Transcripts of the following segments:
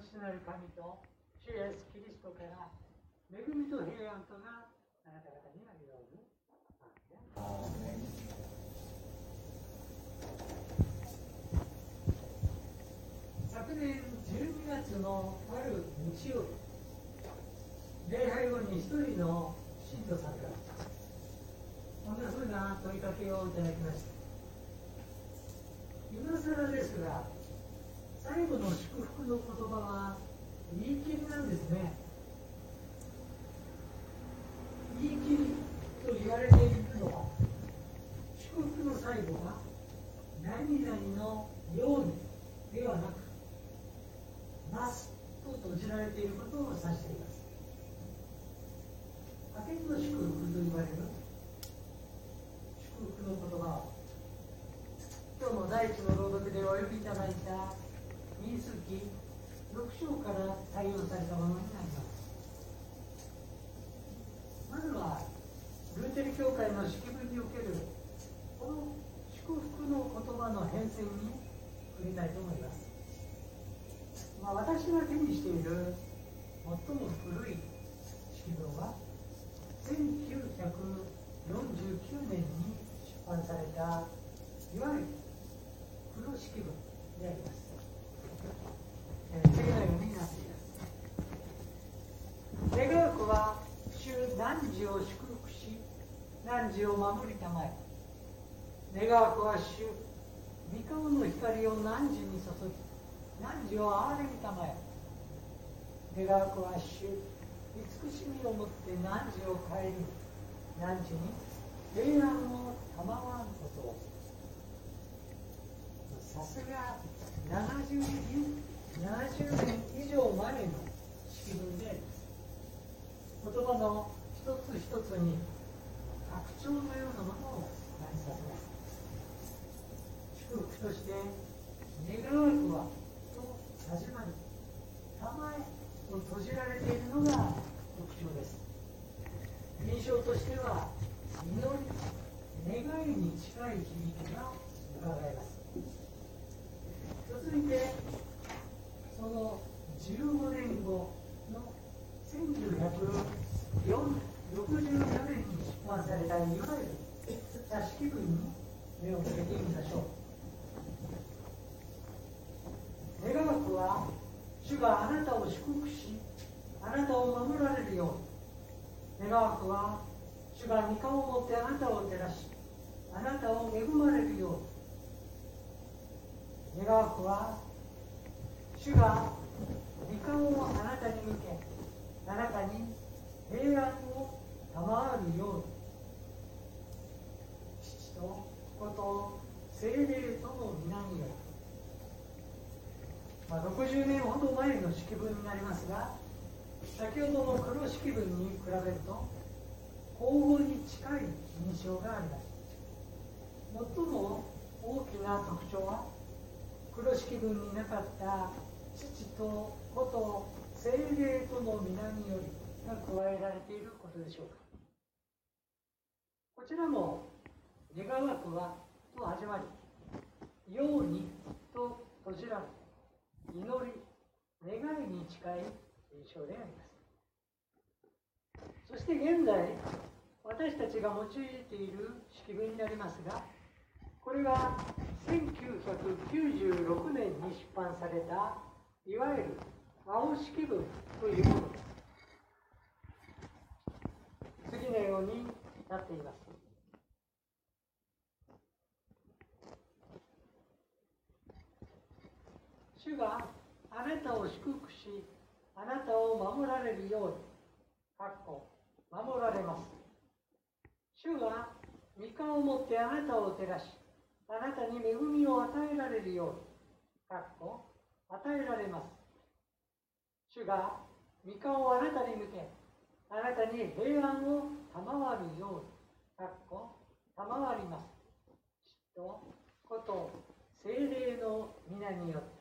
父なる神と主イエスキリストから恵みと平安とがあなた方にあるように。昨年12月のある日曜日、礼拝後に一人の信徒さんからこんなふうな問いかけをいただきました。今更ですが、最後の祝福の言葉は言い切りなんですね。言い切りと言われているのは、祝福の最後が何々のようにではなく、ますと閉じられていることを指しています。派遣の祝福と言われる祝福の言葉を、今日の第一の朗読でお呼びいただいた民数記6章から採用されたものになります。まずはルーテル教会の式文におけるこの祝福の言葉の変遷に触れたいと思います。私が手にしている最も古い式文は1949年に出版されたいわゆる黒式文であります。次のようになっています。願わくは主汝を祝福し、汝を守りたまえ。願わくは主御顔の光を汝に注ぎ、汝を憐れみたまえ。願わくは主慈しみをもって汝を顧み、汝に平安を賜らんことを。さすが70年以上前の式文であります。言葉の一つ一つに拡張のようなものを感じさせます。祝福として願わくはと始まり、たまえと閉じられているのが特徴です。印象としては祈り、願いに近い響きが伺えます。続いてその15年後の1964年に出版されたいわゆる茶式文に目を向けてみましょう。願わくは主があなたを祝福し、あなたを守られるように。願わくは主が御顔を持ってあなたを照らし、あなたを恵まれるように。願わくは主が御顔をあなたに向け、あなたに平安を賜るように。父と子と聖霊との皆により。60年ほど前の式文になりますが、先ほどの黒式文に比べると交互に近い印象があります。最も大きな特徴は、黒式文になかった父と子と聖霊との皆によりが加えられていることでしょうか。こちらも願わくはと始まり、ようにと閉じられ、祈り、願いに近い印象であります。そして現在私たちが用いている式文になりますが、これは1996年に出版されたいわゆる青式文というものです。次のようになっています。主があなたを祝福し、あなたを守られるように、守られます。主が御顔を持ってあなたを照らし、あなたに恵みを与えられるように、与えられます。主が御顔をあなたに向け、あなたに平安を賜るように、賜ります。父と子と聖霊の皆によって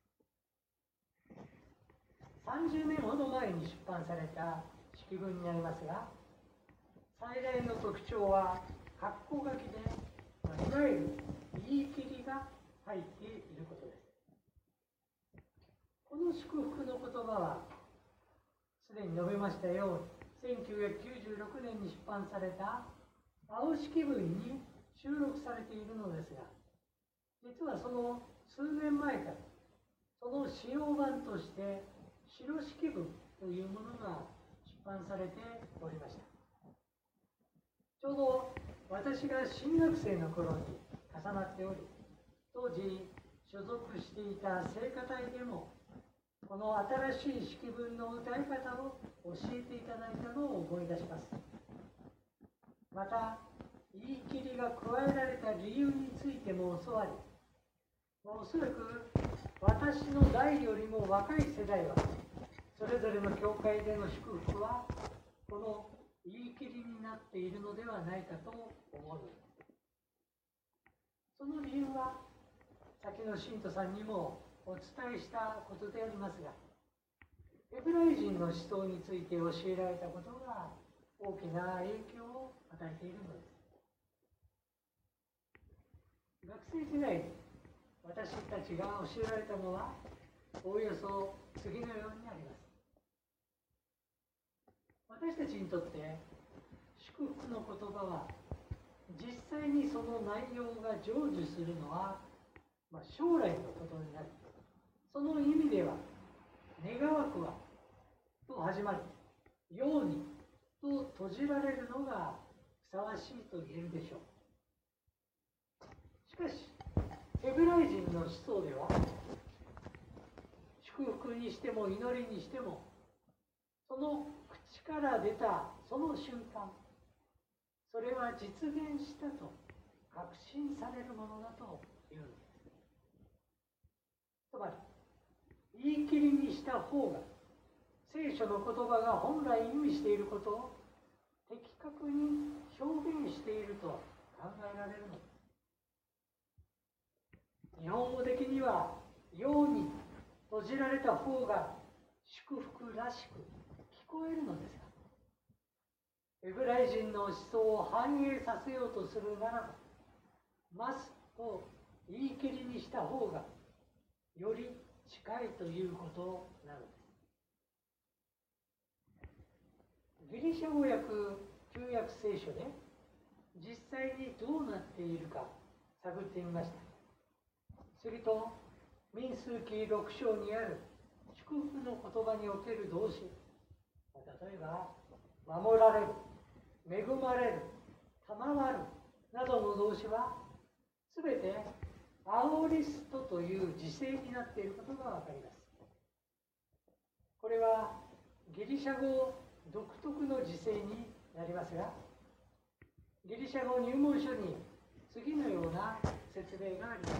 。30年ほど前に出版された式文になりますが、最大の特徴は括弧書きで、いわゆる言い切りが入っていることです。この祝祝福の言葉はすでに述べましたように1996年に出版された青式文に収録されているのですが、実はその数年前からその使用版として白式文というものが出版されておりました。ちょうど私が新学生の頃に重なっており、当時所属していた聖歌隊でもこの新しい式文の歌い方を教えていただいたのを思い出します。また言い切りが加えられた理由についても教わり、おそらく私の代よりも若い世代はそれぞれの教会での祝福はこの言い切りになっているのではないかと思うのです。その理由は先の信徒さんにもお伝えしたことでありますが、ヘブライ人の思想について教えられたことが大きな影響を与えているのです。学生時代に私たちが教えられたのはおおよそ次のようになります。私たちにとって祝福の言葉は実際にその内容が成就するのは、将来のことになり、その意味では願わくはと始まり、ようにと閉じられるのがふさわしいと言えるでしょう。しかしヘブライ人の思想では祝福にしても祈りにしてもその口から出たその瞬間、それは実現したと確信されるものだというのです。つまり言い切りにした方が聖書の言葉が本来意味していることを的確に表現していると考えられるのです。日本語的にはように閉じられた方が祝福らしく聞こえるのですが、ヘブライ人の思想を反映させようとするならば、ますと言い切りにした方がより近いということなのです。ギリシャ語訳旧約聖書で実際にどうなっているか探ってみました。すると民数記6章にある祝福の言葉における動詞、例えば守られる、恵まれる、賜るなどの動詞はすべてアオリストという時制になっていることがわかります。これはギリシャ語独特の時制になりますが、ギリシャ語入門書に次のような説明があります。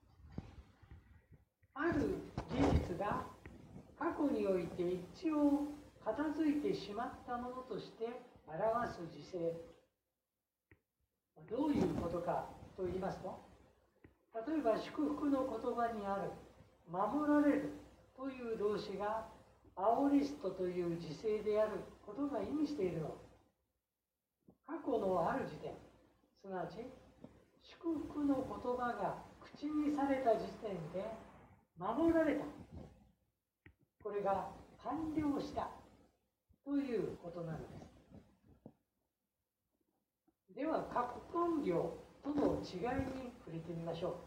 ある事実が過去において一応片付いてしまったものとして表す時制。どういうことかと言いますと、例えば祝福の言葉にある守られるという動詞がアオリストという時制であることが意味しているのは、過去のある時点、すなわち祝福の言葉が口にされた時点で守られた、これが完了したということなのです。では過去完了との違いに触れてみましょ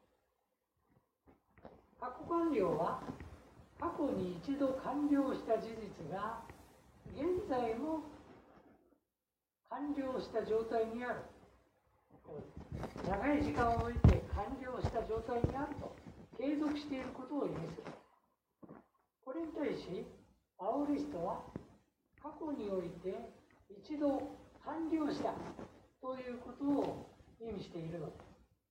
う。過去完了は過去に一度完了した事実が現在も完了した状態にある、長い時間を置いて完了した状態にあると継続していることを意味する。これに対しアオリストは過去において一度完了したということを意味しているのです。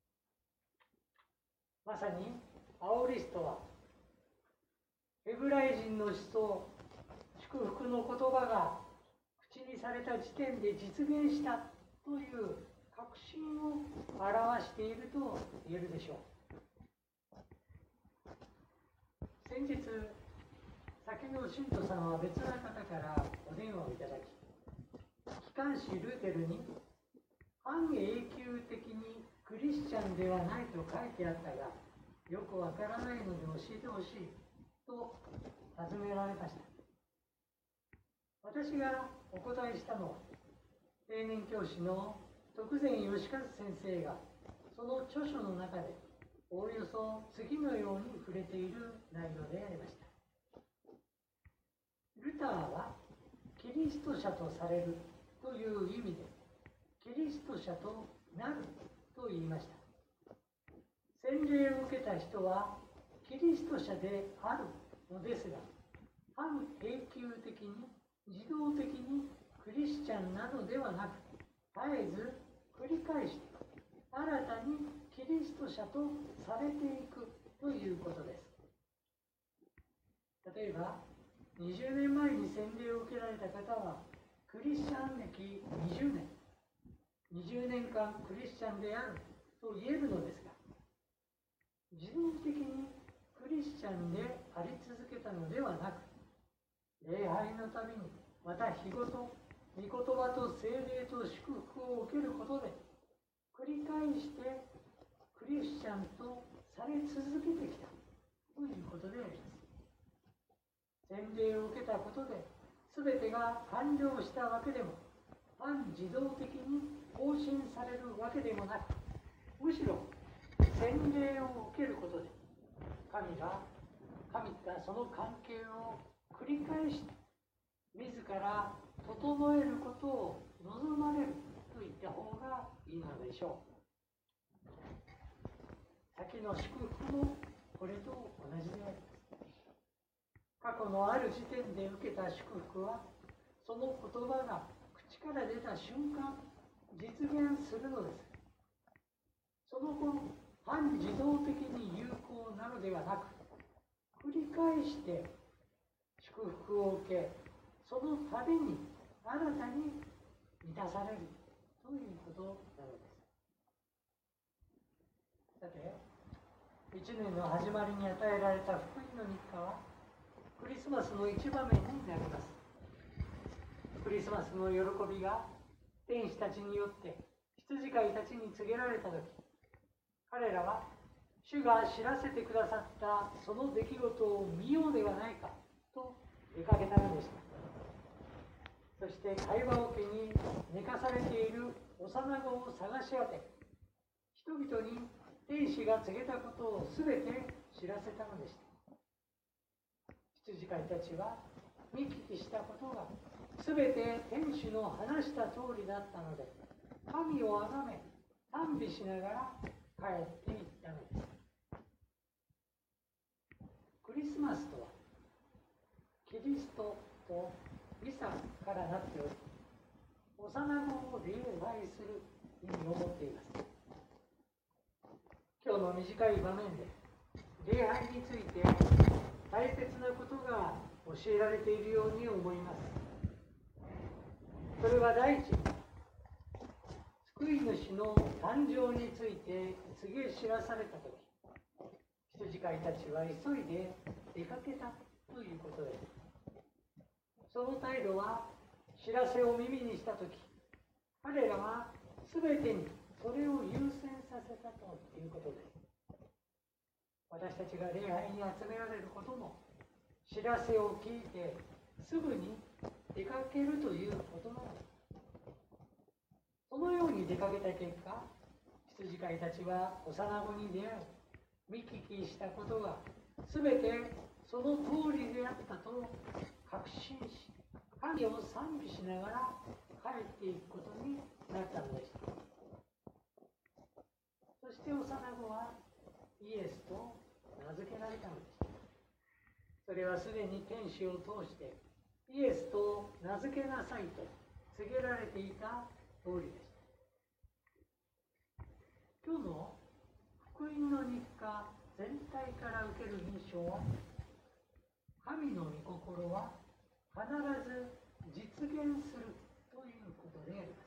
まさにアオリストはヘブライ人の思想、祝福の言葉が口にされた時点で実現したという確信を表していると言えるでしょう。先日、先の信徒さんは別な方からお電話をいただき、機関紙ルーテルに半永久的にクリスチャンではないと書いてあったが、よくわからないので教えてほしいとと尋ねられました。私がお答えしたのは、定年教師の徳善義和先生がその著書の中でおおよそ次のように触れている内容でありました。ルターはキリスト者とされるという意味でキリスト者となると言いました。洗礼を受けた人はキリスト者であるのですが、半永久的に自動的にクリスチャンなのではなく、絶えず繰り返して新たにキリスト者とされていくということです。例えば20年前に洗礼を受けられた方はクリスチャン歴20年、20年間クリスチャンであると言えるのですが、自動的にクリスチャンであり続けたのではなく、礼拝のたびにまた日ごと御言葉と聖霊と祝福を受けることで繰り返してクリスチャンとされ続けてきたということであります。洗礼を受けたことで全てが完了したわけでも、半自動的に更新されるわけでもなく、むしろ洗礼を受けることで神がその関係を繰り返して自ら整えることを望まれると言った方がいいのでしょう。先の祝福もこれと同じであります。過去のある時点で受けた祝福は、その言葉が口から出た瞬間実現するのです。その後、半自動的に有効なのではなく、繰り返して祝福を受け、その度に新たに満たされるということなのです。さて、1年の始まりに与えられた福音の日課はクリスマスの一場面になります。クリスマスの喜びが天使たちによって羊飼いたちに告げられたとき、彼らは主が知らせてくださったその出来事を見ようではないかと出かけたのでした。そして会話桶に寝かされている幼子を探し当て、人々に天使が告げたことをすべて知らせたのでした。羊飼いたちは見聞きしたことがすべて天使の話した通りだったので、神をあがめ賛美しながら帰っていったのです。クリスマスとはキリストとイサからなっており、幼子を礼拝する意味を持っています。今日の短い場面で礼拝について大切なことが教えられているように思います。それは第一に、救い主の誕生について告げ知らされたとき、羊飼いたちは急いで出かけたということです。その態度は知らせを耳にしたとき、彼らは全てにそれを優先させたということです。私たちが礼拝に集められることも、知らせを聞いてすぐに出かけるということなのです。そのように出かけた結果、羊飼いたちは幼子に出会い、見聞きしたことが全てその通りであったと確信し、神を賛美しながら帰っていくことになったのでした。そして幼子はイエスと名付けられたのでした。それはすでに天使を通してイエスと名付けなさいと告げられていた通りでした。今日の福音の日課全体から受ける印象は、神の御心は必ず実現するということであります。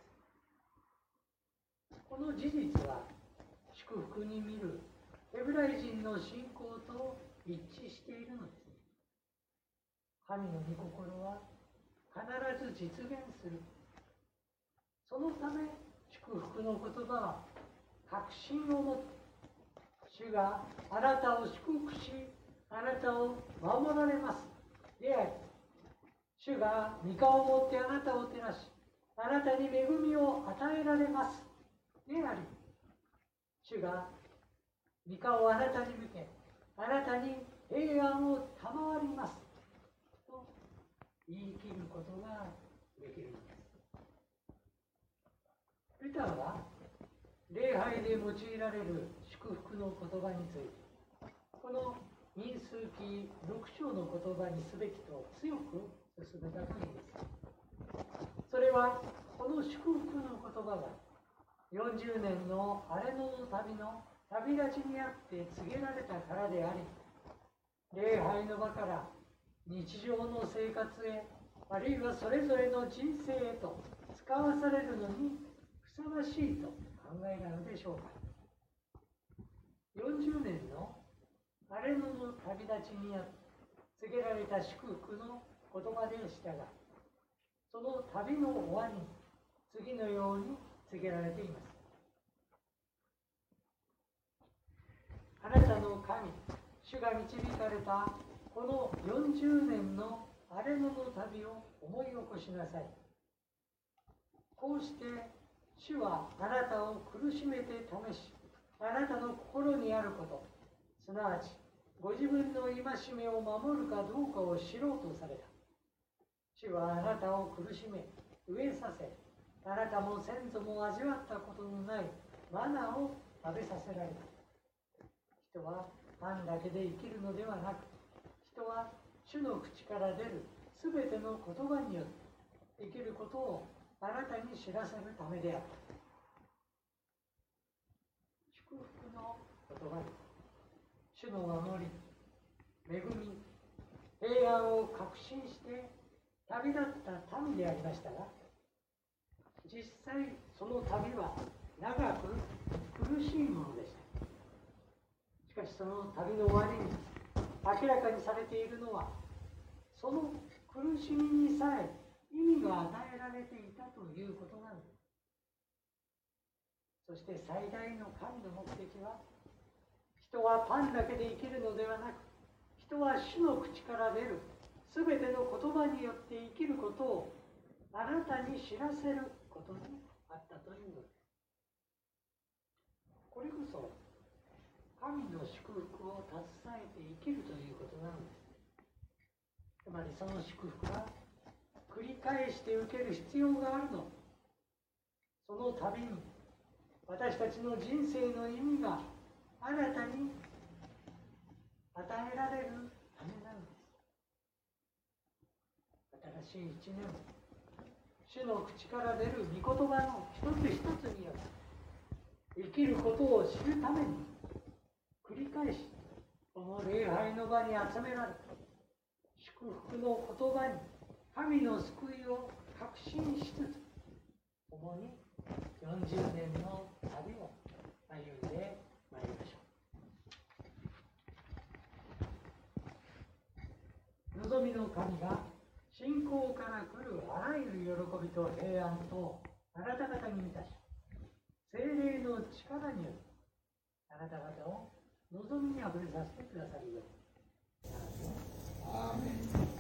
この事実は祝福に見るヘブライ人の信仰と一致しているのです。神の御心は必ず実現する。そのため祝福の言葉は確信を持って、主があなたを祝福しあなたを守られますであり、主が御顔を持ってあなたを照らし、あなたに恵みを与えられますであり、主が御顔をあなたに向け、あなたに平安を賜りますと言い切ることができるのです。ルターは礼拝で用いられる祝福の言葉について、この民数記6章の言葉にすべきと強く進めたといいます。それはこの祝福の言葉が40年の荒野の旅の旅立ちにあって告げられたからであり、礼拝の場から日常の生活へ、あるいはそれぞれの人生へと使わされるのにふさわしいと考えなのでしょうか。40年の荒野の旅立ちにあって告げられた祝福の言葉でしたが、その旅の終わりに次のように告げられています。あなたの神、主が導かれたこの40年の荒れ野の旅を思い起こしなさい。こうして主はあなたを苦しめて試し、あなたの心にあること、すなわちご自分の戒めを守るかどうかを知ろうとされた。主はあなたを苦しめ、飢えさせ、あなたも先祖も味わったことのないマナを食べさせられた。人はパンだけで生きるのではなく、人は主の口から出るすべての言葉によって生きることをあなたに知らせるためであった。祝福の言葉に、主の守り、恵み、平安を確信して旅立った民でありましたが、実際その旅は長く苦しいものでした。しかしその旅の終わりに明らかにされているのは、その苦しみにさえ意味が与えられていたということなのです。そして最大の神の目的は、人はパンだけで生きるのではなく、人は主の口から出るすべての言葉によって生きることをあなたに知らせることにあったというのです。これこそ神の祝福を携えて生きるということなのです。つまりその祝福は繰り返して受ける必要があるの。その度に私たちの人生の意味が新たに与えられるためなのです。新しい一年、主の口から出る御言葉の一つ一つによって生きることを知るために、繰り返しこの礼拝の場に集められ、祝福の言葉に神の救いを確信しつつ、共に40年の旅を歩んでまいりましょう。望みの神が信仰から来るあらゆる喜びと平安とあなた方に満たし、聖霊の力によりあなた方を望みにあふれさせてくださるように。アーメン。